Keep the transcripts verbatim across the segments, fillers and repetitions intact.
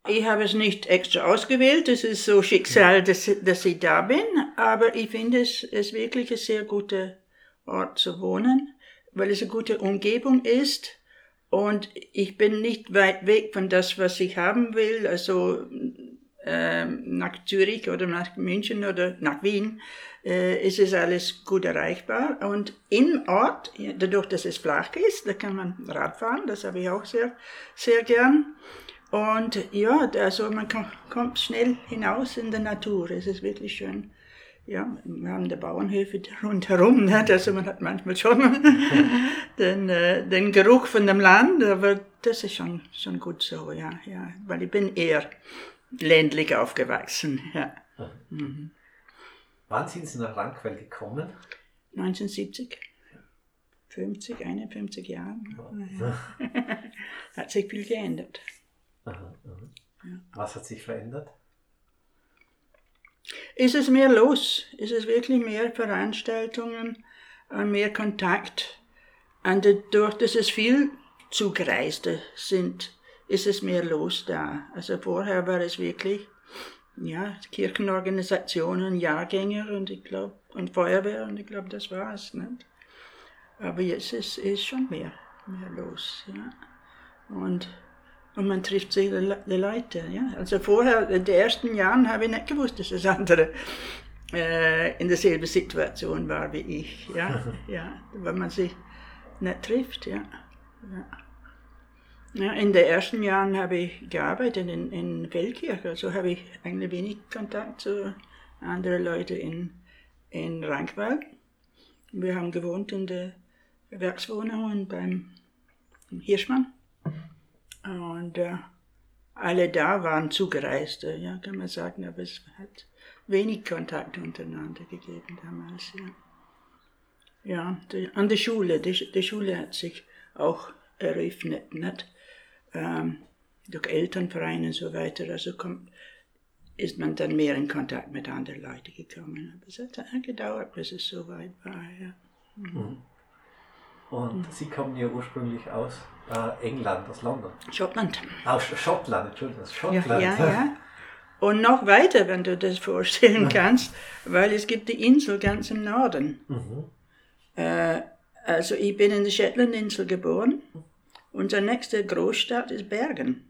Ich habe es nicht extra ausgewählt, es ist so Schicksal, dass, dass ich da bin, aber ich finde es ist wirklich ein sehr guter Ort zu wohnen, weil es eine gute Umgebung ist und ich bin nicht weit weg von das, was ich haben will, also ähm, nach Zürich oder nach München oder nach Wien äh, ist es alles gut erreichbar und im Ort, dadurch, dass es flach ist, da kann man Rad fahren, das habe ich auch sehr, sehr gern. Und ja, also man kommt schnell hinaus in der Natur, es ist wirklich schön. Ja, wir haben die Bauernhöfe rundherum, ne? Also man hat manchmal schon den, äh, den Geruch von dem Land, aber das ist schon, schon gut so, ja, ja, weil ich bin eher ländlich aufgewachsen, ja. Mhm. Wann sind Sie nach Rankwell gekommen? neunzehnhundertsiebzig, fünfzig, einundfünfzig Jahre. Ja. Hat sich viel geändert. Aha, aha. Ja. Was hat sich verändert? Ist es mehr los? Ist es wirklich mehr Veranstaltungen, mehr Kontakt? Und dadurch, dass es viel Zugereiste sind, ist es mehr los da. Also vorher war es wirklich, ja, Kirchenorganisationen, Jahrgänger und ich glaube, und Feuerwehr und ich glaube, das war es, nicht? Aber jetzt ist es schon mehr, mehr los, ja. Und Und man trifft sich die, die Leute. Ja? Also vorher, in den ersten Jahren, habe ich nicht gewusst, dass das andere äh, in derselben Situation war wie ich. Ja? Ja, weil man sich nicht trifft. Ja. Ja. Ja, in den ersten Jahren habe ich gearbeitet in, in Feldkirch, also habe ich eigentlich wenig Kontakt zu anderen Leuten in, in Rankwell. Wir haben gewohnt in der Werkswohnung beim Hirschmann. Und äh, alle da waren Zugereiste, ja, kann man sagen, aber es hat wenig Kontakt untereinander gegeben damals, ja. Ja, die, an der Schule, die, die Schule hat sich auch eröffnet, nicht? Ähm, durch Elternvereine und so weiter, also kommt, ist man dann mehr in Kontakt mit anderen Leuten gekommen. Aber es hat gedauert, bis es so weit war, ja. Mhm. Mhm. Und Sie kommen ja ursprünglich aus äh, England, aus London. Schottland. Aus Schottland, Entschuldigung, aus Schottland. Ja, ja, ja. Und noch weiter, wenn du das vorstellen kannst, weil es gibt die Insel ganz im Norden. Mhm. Äh, also ich bin in der Shetlandinsel geboren. Unsere nächste Großstadt ist Bergen,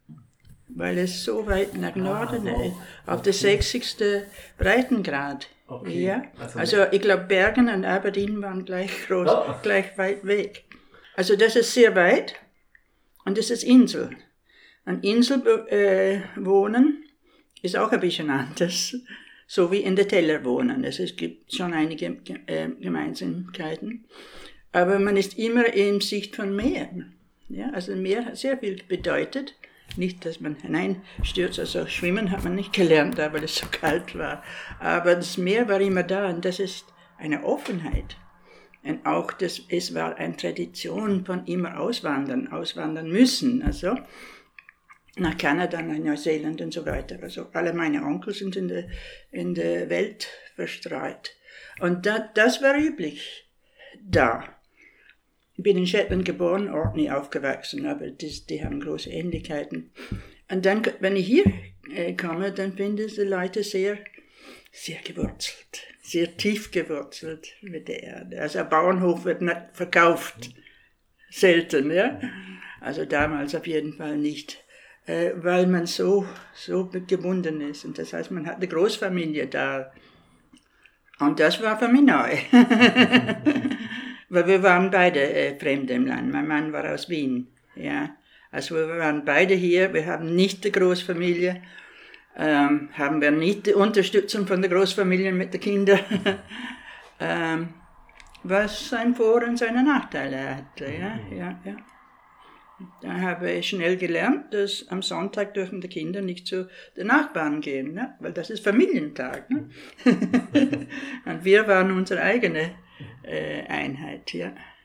weil es so weit nach Norden ah, wow. ist, auf okay. der sechzigsten Breitengrad. Okay. Ja? Also, also ich glaube, Bergen und Aberdeen waren gleich groß, oh. gleich weit weg. Also das ist sehr weit und das ist Insel. An Insel äh, wohnen ist auch ein bisschen anders, so wie in der Teller wohnen. Also es gibt schon einige äh, Gemeinsamkeiten, aber man ist immer in Sicht von Meer. Ja? Also Meer hat sehr viel bedeutet. Nicht, dass man hineinstürzt, also schwimmen hat man nicht gelernt, weil es so kalt war. Aber das Meer war immer da und das ist eine Offenheit. Und auch das, es war eine Tradition von immer auswandern, auswandern müssen. Also nach Kanada, nach Neuseeland und so weiter. Also alle meine Onkel sind in der, in der Welt verstreut. Und da, das war üblich da. Ich bin in Shetland geboren, Orkney aufgewachsen, aber das, die haben große Ähnlichkeiten. Und dann, wenn ich hier äh, komme, dann finde ich die Leute sehr, sehr gewurzelt, sehr tief gewurzelt mit der Erde. Also ein Bauernhof wird nicht verkauft, selten, ja. Also damals auf jeden Fall nicht, äh, weil man so, so gebunden ist. Und das heißt, man hat eine Großfamilie da. Und das war für mich neu. Weil wir waren beide äh, Fremde im Land. Mein Mann war aus Wien. Ja. Also wir waren beide hier. Wir haben nicht die Großfamilie. Ähm, haben wir nicht die Unterstützung von der Großfamilie mit den Kindern. ähm, was sein Vor- und seine Nachteile hatte. Ja, ja, ja. Da habe ich schnell gelernt, dass am Sonntag dürfen die Kinder nicht zu den Nachbarn gehen, ne? Weil das ist Familientag. Ne? Und wir waren unsere eigene äh, Einheit, ja.